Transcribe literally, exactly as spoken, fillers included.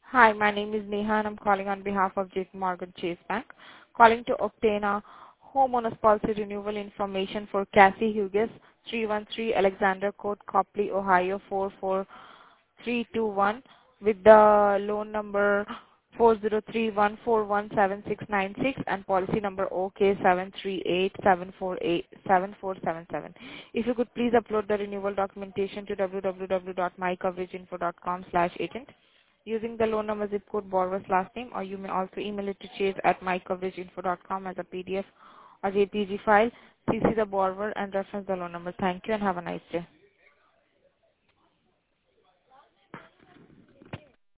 Hi, my name is Neha, and I'm calling on behalf of J P Morgan Chase Bank, calling to obtain a homeowners policy renewal information for Cassie Hughes, three one three Alexander Court, Copley, Ohio four four three two one, with the loan number four zero three one four one seven six nine six and policy number O K seven three eight seven four eight seven four seven seven. If you could please upload the renewal documentation to w w w dot my coverage info dot com slash agent using the loan number, zip code, borrower's last name, or you may also email it to chase at my coverage info dot com as a P D F or J P G file. C C the borrower and reference the loan number. Thank you and have a nice day.